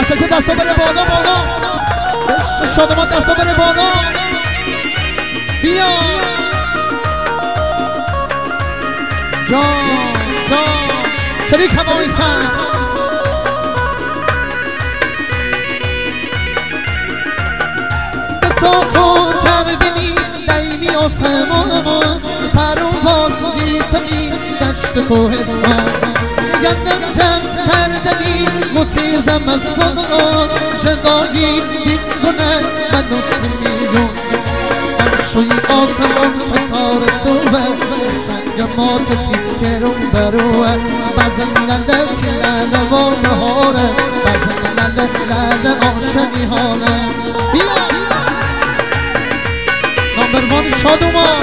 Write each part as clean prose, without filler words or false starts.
که دستا بره بالا بالا، شادمان دستا بره بالا. بیا جان جان شریک همایی سن به تو چربینی دیمی آسمان پروان گیتایی دشت کوهستان گندم جمع کردنی متیزم از صدان جدایی دید کنه منو که میگون شوی آسمان ستاره صبح شنگ ماتتی گرون بروه بزن لله تیلله و بهاره بزن لله لله آشنی حاله. بیا نامبروان شادومان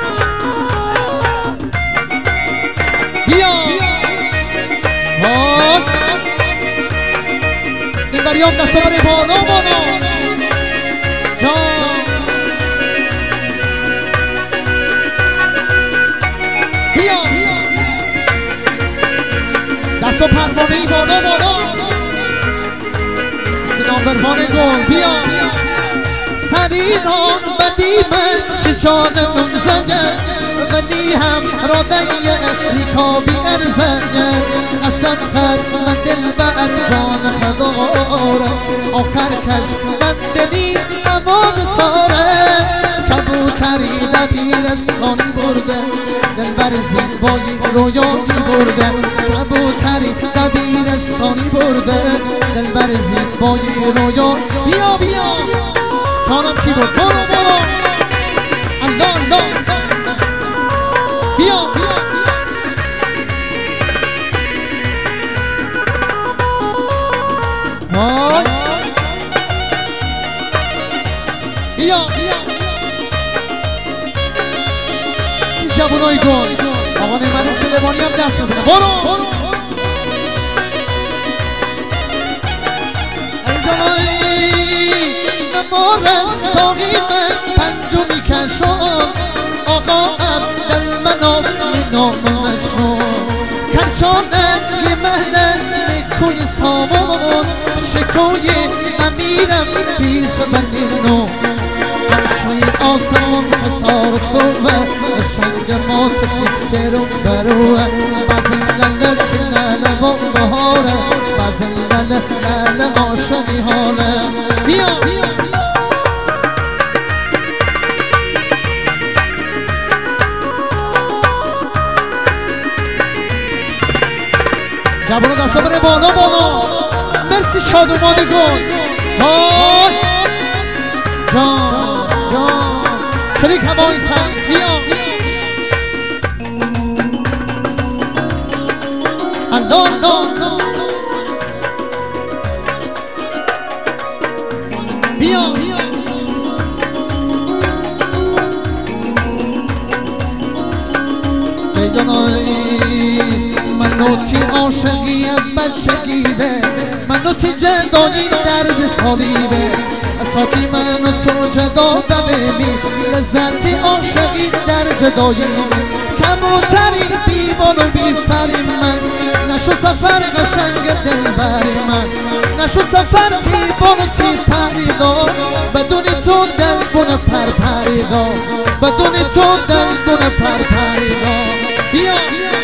بیا این بریام دستا بره بالا بالا جان. دستا پروانه‌ای بالا بالا نامبروان گل. بیا سریران بدی من شجانمون زنگه ولی هم رادیه ریکابی ارزنگه قسم خد من دل بر جان خداره آخر کش من دلی نماز تاره کبوتری دبیرستانی برده دل بر زیبایی رویایی برده کبوتری دبیرستانی برده دل بر زیبایی رویا. بیا بیا جانم کی بود برو برو الله الله بیا بیا وای بیا بیا سی جوانای گل آقا نعمت سلیمانی هم دست بزنه. برو نمار ساقی من پنجو میکشم آقا عبدالمناف مینامونشم کرچانه یه محله نکوی سامان شکوی امیرم پیز بزینو همشوی آسمان ستار صبح شنگ ماتتی گرون بروه بزن لله چلله و بهاره بزن لله لله آشنی حاله. بیا جوانو دستا بره بالا بالا. مرسی شادومان گل جان جان شریک همایی سن. بیا الله الله بیا ای جانایی منوتی عاشقی از بچگیه منوتی جدایی درد سالیبه اساکی منو تو جدا ببینی لذتی عاشقی در جدایی کبوتری بیبان و بیپری من نشو سفر قشنگ دل بری من نشو سفر تیبان و تی پریدا بدون تو دل بونه پر پریدا بدون تو دل بونه پر پریدا. بیا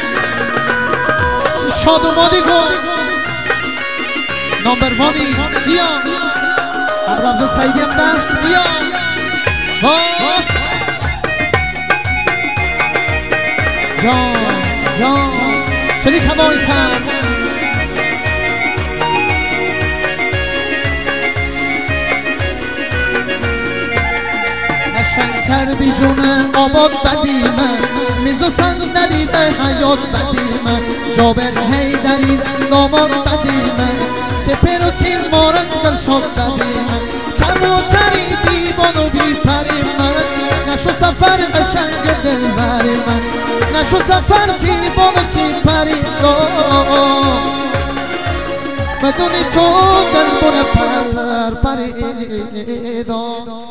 شادومانی گل نامبروانی. بیا عبدالرحمن سعیدی هم دست. بیا جان جان شریک همایی سن. قشنگتر بی جونه آباد بدیمه میز و صندلی حیات بدیمه جابر حیدری داماد بدیمه چپر و چین مارن دل شد بدیمه کبوتری بیبان و بیپری من نشو سفر قشنگ دل بری من نشو سفر تیبان و تی پریدا بدون تو دل بونه پر پریدا.